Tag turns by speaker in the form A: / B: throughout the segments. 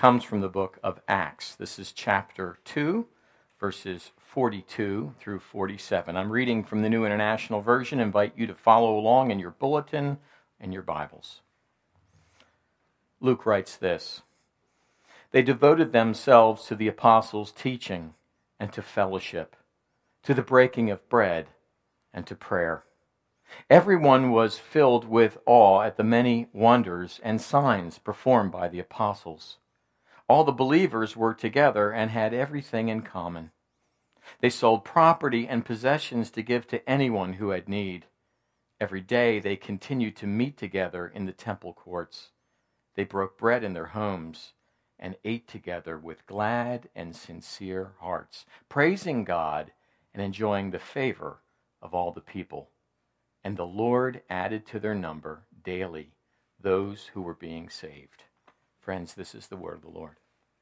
A: comes from the book of Acts. This is chapter 2, verses 42 through 47. I'm reading from the New International Version. I invite you to follow along in your bulletin and your Bibles. Luke writes this: They devoted themselves to the apostles' teaching and to fellowship, to the breaking of bread and to prayer. Everyone was filled with awe at the many wonders and signs performed by the apostles. All the believers were together and had everything in common. They sold property and possessions to give to anyone who had need. Every day they continued to meet together in the temple courts. They broke bread in their homes and ate together with glad and sincere hearts, praising God and enjoying the favor of all the people. And the Lord added to their number daily those who were being saved. Friends, this is the word of the Lord.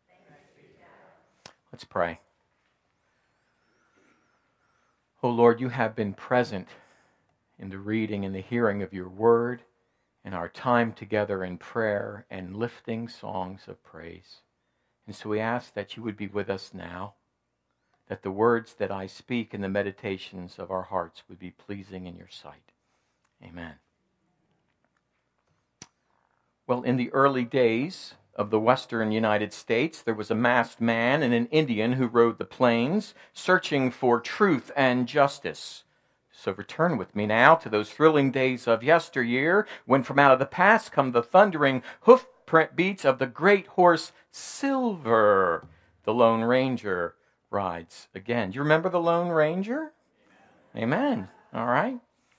A: Let's pray. Oh Lord, you have been present in the reading and the hearing of your word, and our time together in prayer and lifting songs of praise. And so we ask that you would be with us now, that the words that I speak and the meditations of our hearts would be pleasing in your sight. Amen. Well, in the early days of the western United States, there was a masked man and an Indian who rode the plains, searching for truth and justice. So return with me now to those thrilling days of yesteryear, when from out of the past come the thundering hoof-print beats of the great horse Silver. The Lone Ranger rides again. Do you remember the Lone Ranger? Amen. All right.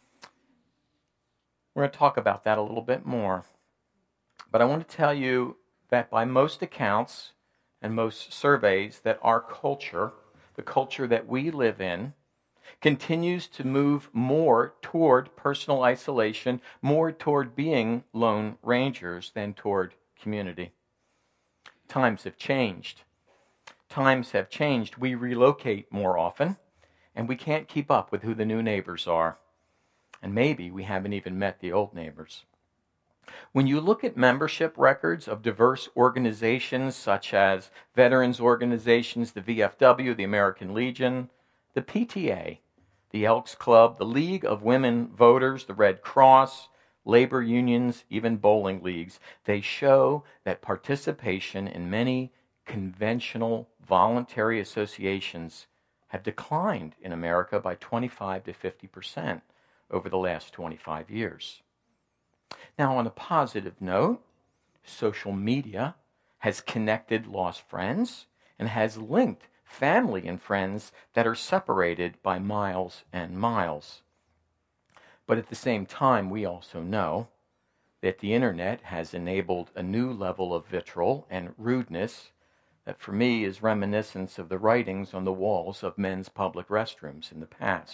A: We're going to talk about that a little bit more. But I want to tell you that by most accounts and most surveys, that our culture, the culture that we live in, continues to move more toward personal isolation, more toward being lone rangers than toward community. Times have changed. Times have changed. We relocate more often, and we can't keep up with who the new neighbors are. And maybe we haven't even met the old neighbors. When you look at membership records of diverse organizations such as veterans organizations, the VFW, the American Legion, the PTA, the Elks Club, the League of Women Voters, the Red Cross, labor unions, even bowling leagues, they show that participation in many conventional voluntary associations have declined in America by 25 to 50% over the last 25 years. Now, on a positive note, social media has connected lost friends and has linked family and friends that are separated by miles and miles. But at the same time, we also know that the internet has enabled a new level of vitriol and rudeness that for me is reminiscent of the writings on the walls of men's public restrooms in the past.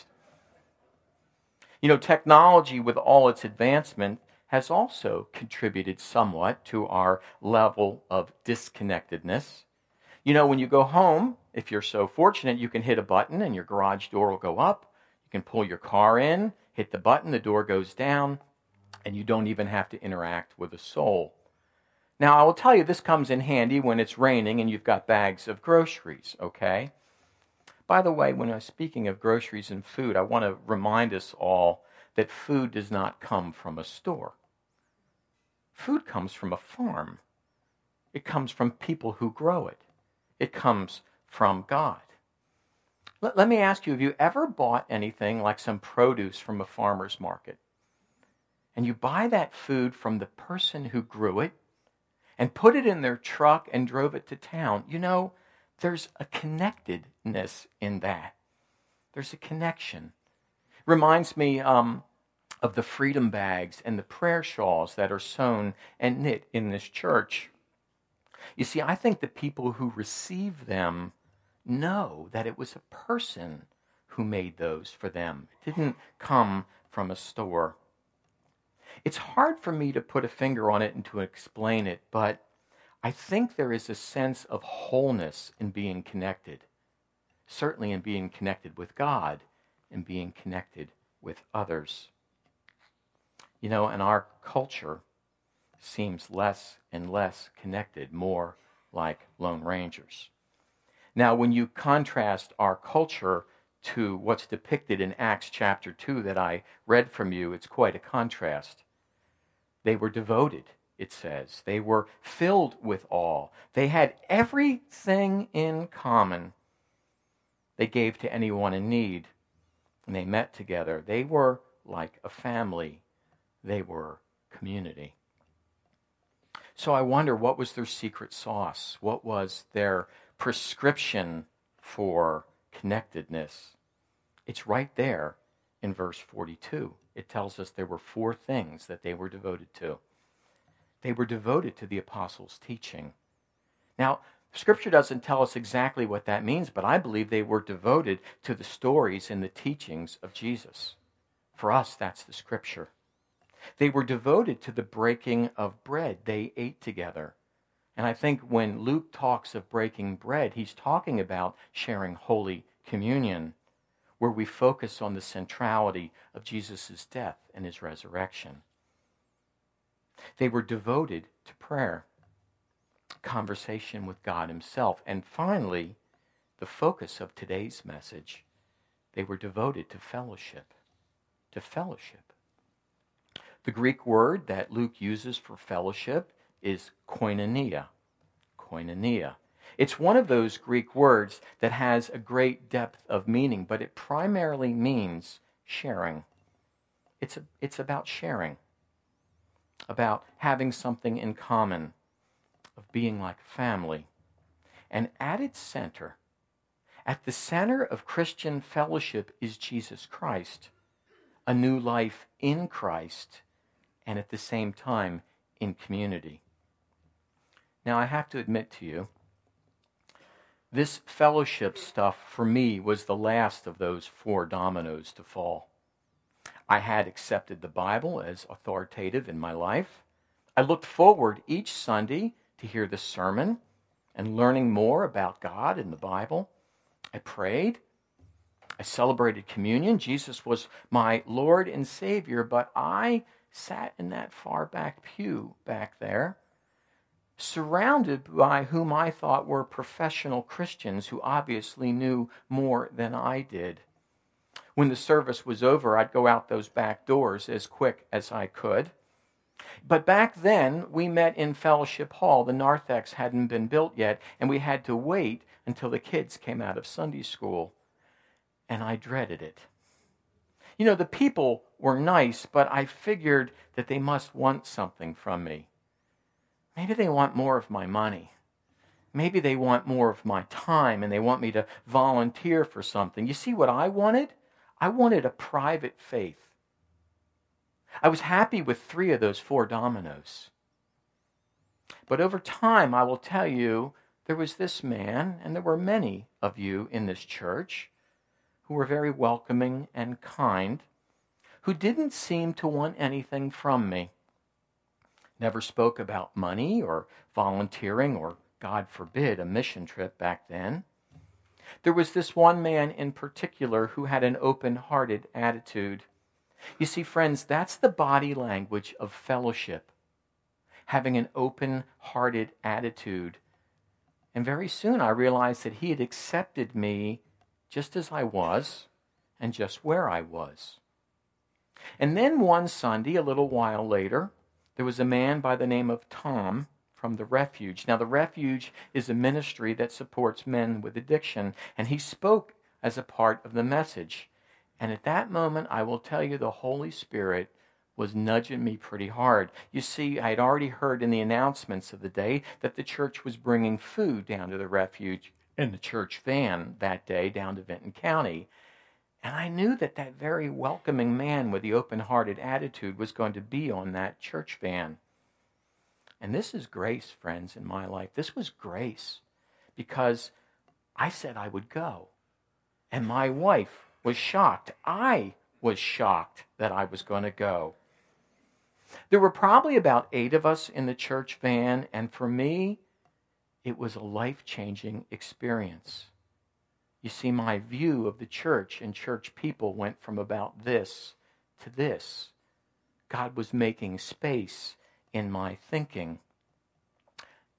A: You know, technology with all its advancement has also contributed somewhat to our level of disconnectedness. You know, when you go home, if you're so fortunate, you can hit a button and your garage door will go up. You can pull your car in, hit the button, the door goes down, and you don't even have to interact with a soul. Now, I will tell you, this comes in handy when it's raining and you've got bags of groceries, okay? By the way, when I'm speaking of groceries and food, I want to remind us all that food does not come from a store. Food comes from a farm. It comes from people who grow it. It comes from God. Let me ask you, have you ever bought anything like some produce from a farmer's market? And you buy that food from the person who grew it and put it in their truck and drove it to town. You know, there's a connectedness in that. There's a connection. Reminds me of the freedom bags and the prayer shawls that are sewn and knit in this church. You see, I think the people who receive them know that it was a person who made those for them. It didn't come from a store. It's hard for me to put a finger on it and to explain it, but I think there is a sense of wholeness in being connected. Certainly in being connected with God and being connected with others. You know, and our culture seems less and less connected, more like Lone Rangers. Now, when you contrast our culture to what's depicted in Acts chapter 2 that I read from you, it's quite a contrast. They were devoted, it says. They were filled with awe. They had everything in common. They gave to anyone in need, and they met together. They were like a family. They were community. So I wonder, what was their secret sauce? What was their prescription for connectedness? It's right there in verse 42. It tells us there were 4 things that they were devoted to. They were devoted to the apostles' teaching. Now, Scripture doesn't tell us exactly what that means, but I believe they were devoted to the stories and the teachings of Jesus. For us, that's the Scripture. They were devoted to the breaking of bread. They ate together. And I think when Luke talks of breaking bread, he's talking about sharing Holy Communion, where we focus on the centrality of Jesus' death and his resurrection. They were devoted to prayer, conversation with God himself. And finally, the focus of today's message, they were devoted to fellowship. To fellowship. The Greek word that Luke uses for fellowship is koinonia. Koinonia. It's one of those Greek words that has a great depth of meaning, but it primarily means sharing. It's about sharing, about having something in common, of being like family. And at its center, at the center of Christian fellowship is Jesus Christ, a new life in Christ, and at the same time in community. Now, I have to admit to you, this fellowship stuff for me was the last of those 4 dominoes to fall. I had accepted the Bible as authoritative in my life. I looked forward each Sunday to hear the sermon and learning more about God and the Bible. I prayed. I celebrated communion. Jesus was my Lord and Savior, but I sat in that far back pew back there, surrounded by whom I thought were professional Christians who obviously knew more than I did. When the service was over, I'd go out those back doors as quick as I could. But back then, we met in Fellowship Hall. The narthex hadn't been built yet, and we had to wait until the kids came out of Sunday school. And I dreaded it. You know, the people were nice, but I figured that they must want something from me. Maybe they want more of my money. Maybe they want more of my time, and they want me to volunteer for something. You see what I wanted? I wanted a private faith. I was happy with 3 of those 4 dominoes. But over time, I will tell you, there was this man, and there were many of you in this church, who were very welcoming and kind, who didn't seem to want anything from me. Never spoke about money or volunteering or, God forbid, a mission trip back then. There was this one man in particular who had an open-hearted attitude. You see, friends, that's the body language of fellowship, having an open-hearted attitude. And very soon I realized that he had accepted me just as I was and just where I was. And then one Sunday, a little while later, there was a man by the name of Tom from the Refuge. Now, the Refuge is a ministry that supports men with addiction, and he spoke as a part of the message. And at that moment, I will tell you, the Holy Spirit was nudging me pretty hard. You see, I had already heard in the announcements of the day that the church was bringing food down to the Refuge in the church van that day down to Vinton County. And I knew that that very welcoming man with the open-hearted attitude was going to be on that church van. And this is grace, friends, in my life. This was grace because I said I would go. And my wife was shocked. I was shocked that I was going to go. There were probably about 8 of us in the church van, and for me, it was a life-changing experience. You see, my view of the church and church people went from about this to this. God was making space in my thinking.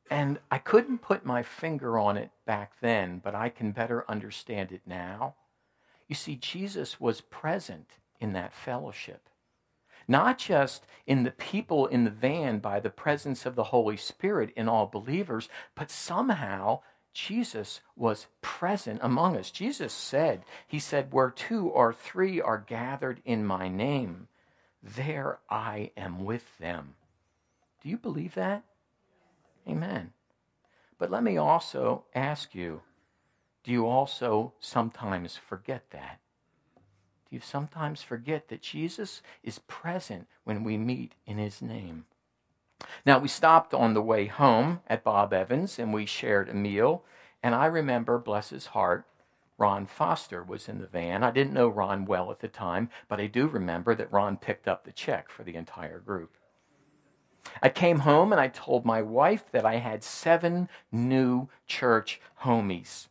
A: And I couldn't put my finger on it back then, but I can better understand it now. You see, Jesus was present in that fellowship. Not just in the people in the van by the presence of the Holy Spirit in all believers, but somehow Jesus was present among us. Jesus said, he said, where 2 or 3 are gathered in my name, there I am with them. Do you believe that? Amen. But let me also ask you, do you also sometimes forget that? Do you sometimes forget that Jesus is present when we meet in his name? Now, we stopped on the way home at Bob Evans and we shared a meal. And I remember, bless his heart, Ron Foster was in the van. I didn't know Ron well at the time, but I do remember that Ron picked up the check for the entire group. I came home and I told my wife that I had 7 new church homies.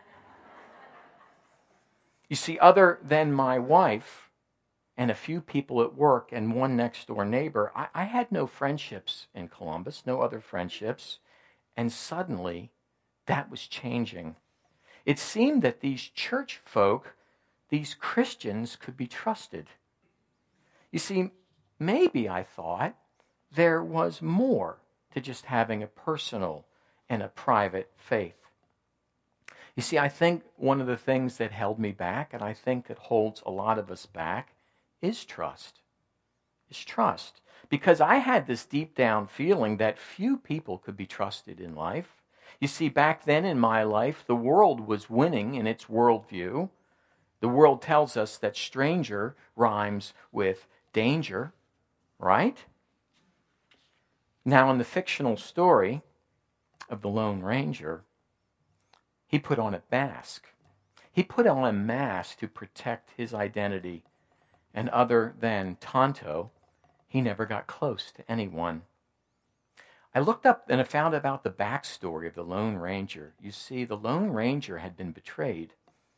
A: You see, other than my wife and a few people at work and one next door neighbor, I had no friendships in Columbus, no other friendships. And suddenly, that was changing. It seemed that these church folk, these Christians, could be trusted. You see, maybe I thought there was more to just having a personal and a private faith. You see, I think one of the things that held me back, and I think that holds a lot of us back, is trust. Is trust. Because I had this deep down feeling that few people could be trusted in life. You see, back then in my life, the world was winning in its worldview. The world tells us that stranger rhymes with danger, right? Now, in the fictional story of the Lone Ranger, he put on a mask. He put on a mask to protect his identity. And other than Tonto, he never got close to anyone. I looked up and I found about the backstory of the Lone Ranger. You see, the Lone Ranger had been betrayed.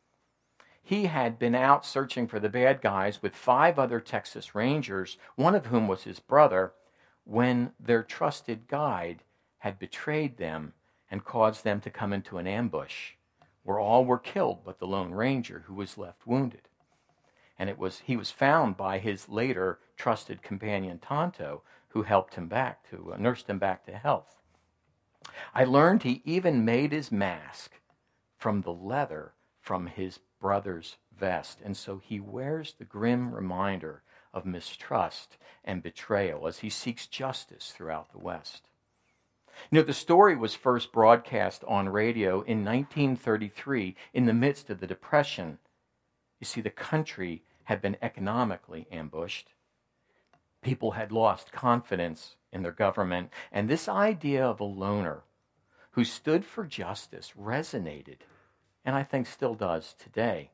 A: He had been out searching for the bad guys with 5 other Texas Rangers, one of whom was his brother, when their trusted guide had betrayed them and caused them to come into an ambush where all were killed but the Lone Ranger, who was left wounded. And he was found by his later trusted companion Tonto, who helped him back to nursed him back to health. I learned he even made his mask from the leather from his brother's vest, and so he wears the grim reminder of mistrust and betrayal as he seeks justice throughout the West. You know, the story was first broadcast on radio in 1933 in the midst of the Depression. You see, the country had been economically ambushed. People had lost confidence in their government, and this idea of a loner who stood for justice resonated, and I think still does today.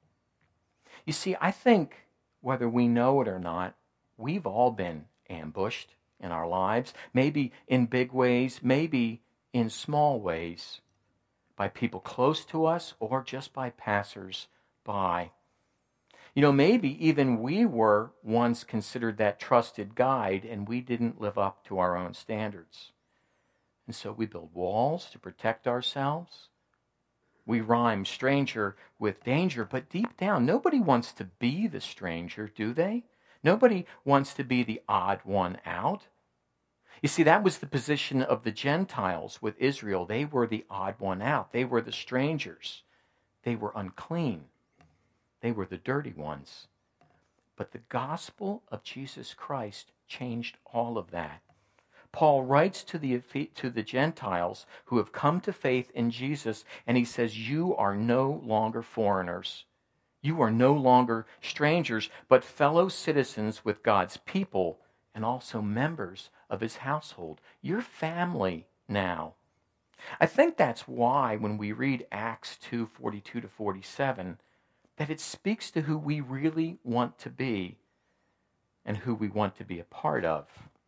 A: You see, I think whether we know it or not, we've all been ambushed in our lives, maybe in big ways, maybe in small ways, by people close to us or just by passers-by. You know, maybe even we were once considered that trusted guide and we didn't live up to our own standards. And so we build walls to protect ourselves. We rhyme stranger with danger, but deep down, nobody wants to be the stranger, do they? Nobody wants to be the odd one out. You see, that was the position of the Gentiles with Israel. They were the odd one out. They were the strangers. They were unclean. They were the dirty ones. But the gospel of Jesus Christ changed all of that. Paul writes to the Gentiles who have come to faith in Jesus, and he says, you are no longer foreigners. You are no longer strangers, but fellow citizens with God's people and also members of his household. You're family now. I think that's why when we read Acts 2:42 to 47, that it speaks to who we really want to be and who we want to be a part of.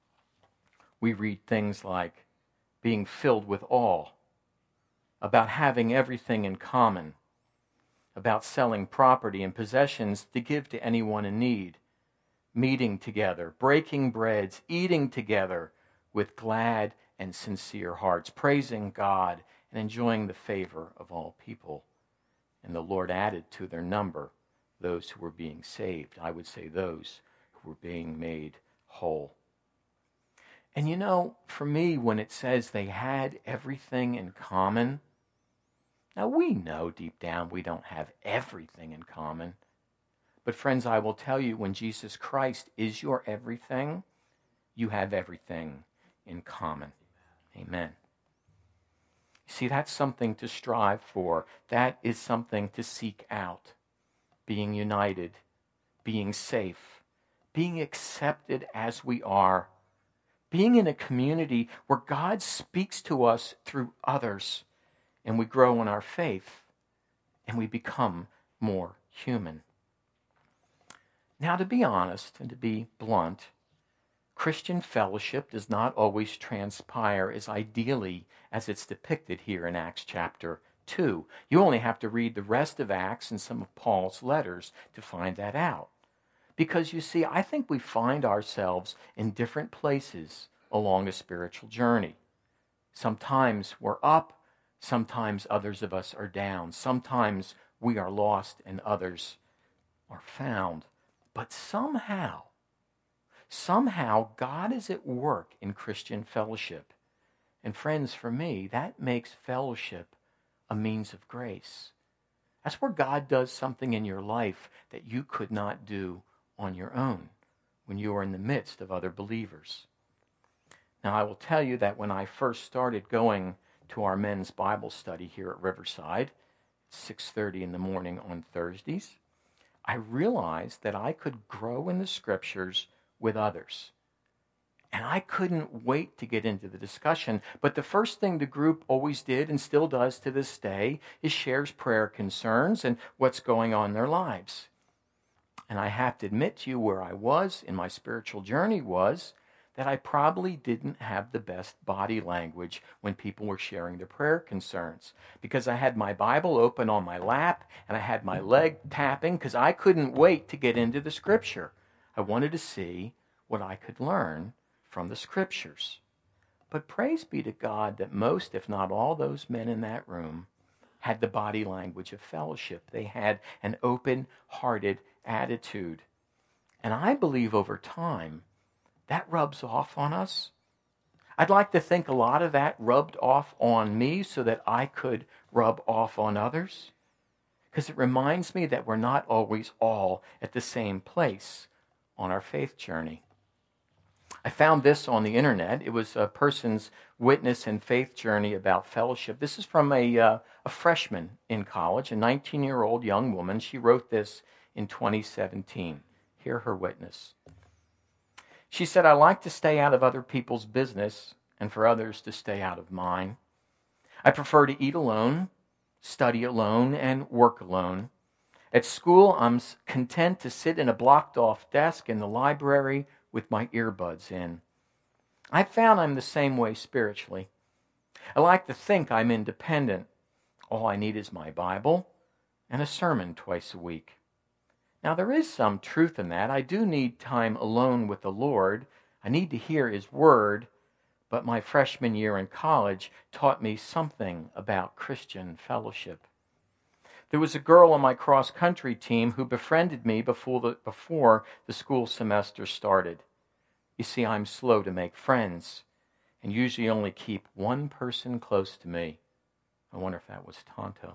A: We read things like being filled with awe, about having everything in common, about selling property and possessions to give to anyone in need, meeting together, breaking breads, eating together with glad and sincere hearts, praising God and enjoying the favor of all people. And the Lord added to their number those who were being saved. I would say those who were being made whole. And you know, for me, when it says they had everything in common, now we know deep down we don't have everything in common. But friends, I will tell you, when Jesus Christ is your everything, you have everything in common. Amen. See, that's something to strive for. That is something to seek out. Being united, being safe, being accepted as we are, being in a community where God speaks to us through others, and we grow in our faith, and we become more human. Now, to be honest and to be blunt, Christian fellowship does not always transpire as ideally as it's depicted here in Acts chapter 2. You only have to read the rest of Acts and some of Paul's letters to find that out. Because you see, I think we find ourselves in different places along a spiritual journey. Sometimes we're up, sometimes others of us are down. Sometimes we are lost and others are found. But somehow God is at work in Christian fellowship. And friends, for me, that makes fellowship a means of grace. That's where God does something in your life that you could not do on your own when you are in the midst of other believers. Now, I will tell you that when I first started going to our men's Bible study here at Riverside, 6:30 in the morning on Thursdays, I realized that I could grow in the Scriptures with others. And I couldn't wait to get into the discussion. But the first thing the group always did and still does to this day is shares prayer concerns and what's going on in their lives. And I have to admit to you, where I was in my spiritual journey was that I probably didn't have the best body language when people were sharing their prayer concerns, because I had my Bible open on my lap and I had my leg tapping because I couldn't wait to get into the Scripture. I wanted to see what I could learn from the Scriptures. But praise be to God that most, if not all, those men in that room had the body language of fellowship. They had an open-hearted attitude. And I believe over time, that rubs off on us. I'd like to think a lot of that rubbed off on me so that I could rub off on others. Because it reminds me that we're not always all at the same place on our faith journey. I found this on the internet. It was a person's witness and faith journey about fellowship. This is from a freshman in college, a 19-year-old young woman. She wrote this in 2017. Hear her witness. She said, "I like to stay out of other people's business and for others to stay out of mine. I prefer to eat alone, study alone, and work alone. At school, I'm content to sit in a blocked-off desk in the library with my earbuds in. I found I'm the same way spiritually. I like to think I'm independent. All I need is my Bible and a sermon twice a week. Now, there is some truth in that. I do need time alone with the Lord. I need to hear His Word, but my freshman year in college taught me something about Christian fellowship. There was a girl on my cross-country team who befriended me before the school semester started. You see, I'm slow to make friends and usually only keep one person close to me. I wonder if that was Tonto.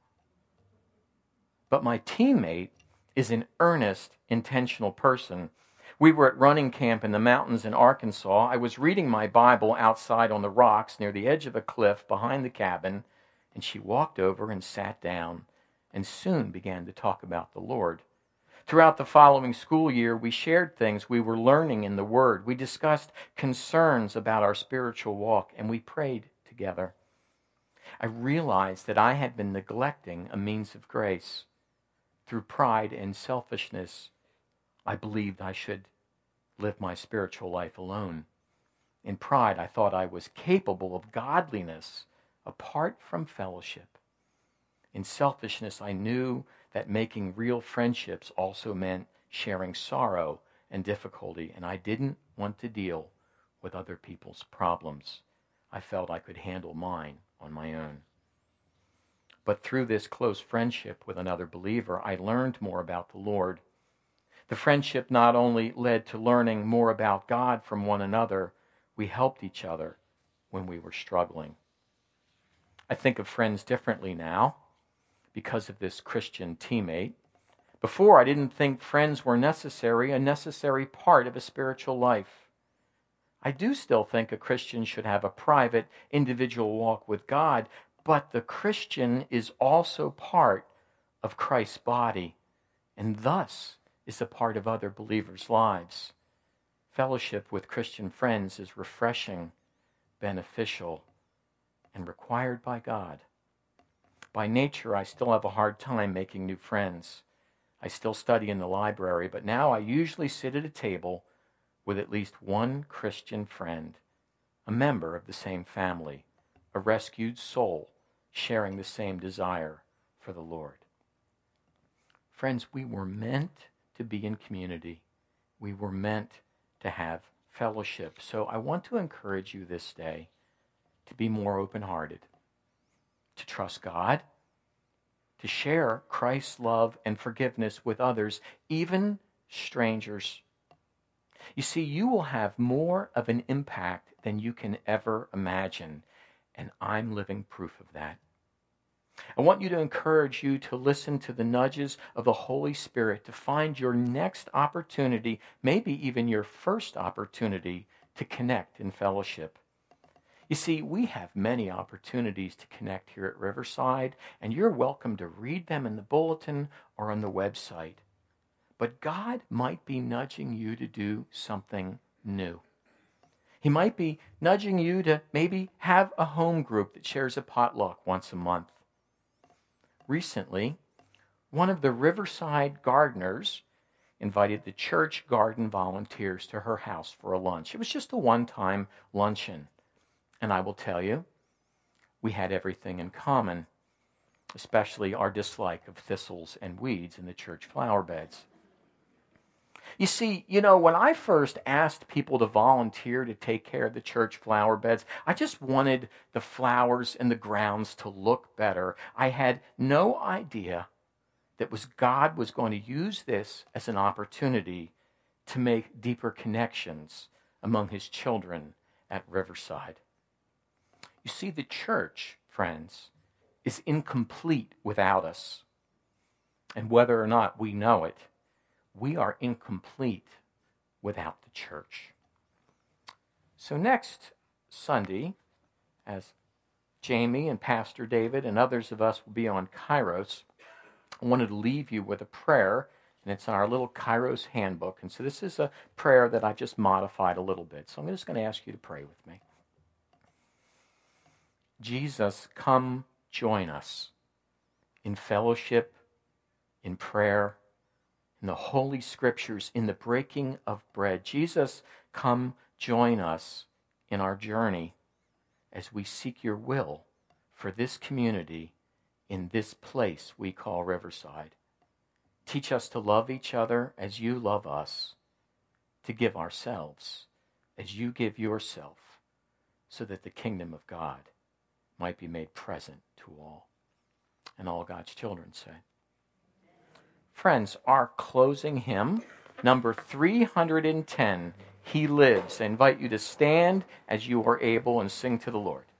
A: But my teammate is an earnest, intentional person. We were at running camp in the mountains in Arkansas. I was reading my Bible outside on the rocks near the edge of a cliff behind the cabin, and she walked over and sat down and soon began to talk about the Lord. Throughout the following school year, we shared things we were learning in the Word. We discussed concerns about our spiritual walk, and we prayed together. I realized that I had been neglecting a means of grace. Through pride and selfishness, I believed I should live my spiritual life alone. In pride, I thought I was capable of godliness apart from fellowship. In selfishness, I knew that making real friendships also meant sharing sorrow and difficulty, and I didn't want to deal with other people's problems. I felt I could handle mine on my own. But through this close friendship with another believer, I learned more about the Lord. The friendship not only led to learning more about God from one another, we helped each other when we were struggling. I think of friends differently now because of this Christian teammate. Before, I didn't think friends were a necessary part of a spiritual life. I do still think a Christian should have a private, individual walk with God, but the Christian is also part of Christ's body, and thus is a part of other believers' lives. Fellowship with Christian friends is refreshing, beneficial, and required by God. By nature, I still have a hard time making new friends. I still study in the library, but now I usually sit at a table with at least one Christian friend, a member of the same family, a rescued soul sharing the same desire for the Lord. Friends, we were meant to be in community. We were meant to have fellowship. So I want to encourage you this day to be more open-hearted, to trust God, to share Christ's love and forgiveness with others, even strangers. You see, you will have more of an impact than you can ever imagine, and I'm living proof of that. I want you to encourage you to listen to the nudges of the Holy Spirit to find your next opportunity, maybe even your first opportunity, to connect in fellowship. You see, we have many opportunities to connect here at Riverside, and you're welcome to read them in the bulletin or on the website. But God might be nudging you to do something new. He might be nudging you to maybe have a home group that shares a potluck once a month. Recently, one of the Riverside gardeners invited the church garden volunteers to her house for a lunch. It was just a one-time luncheon. And I will tell you, we had everything in common, especially our dislike of thistles and weeds in the church flower beds. You see, when I first asked people to volunteer to take care of the church flower beds, I just wanted the flowers and the grounds to look better. I had no idea that God was going to use this as an opportunity to make deeper connections among his children at Riverside. You see, the church, friends, is incomplete without us. And whether or not we know it, we are incomplete without the church. So next Sunday, as Jamie and Pastor David and others of us will be on Kairos, I wanted to leave you with a prayer, and it's in our little Kairos handbook. And so this is a prayer that I just modified a little bit. So I'm just going to ask you to pray with me. Jesus, come join us in fellowship, in prayer, in the Holy Scriptures, in the breaking of bread. Jesus, come join us in our journey as we seek your will for this community in this place we call Riverside. Teach us to love each other as you love us, to give ourselves as you give yourself, so that the kingdom of God might be made present to all. And all God's children say. Friends, our closing hymn, number 310, He Lives. I invite you to stand as you are able and sing to the Lord.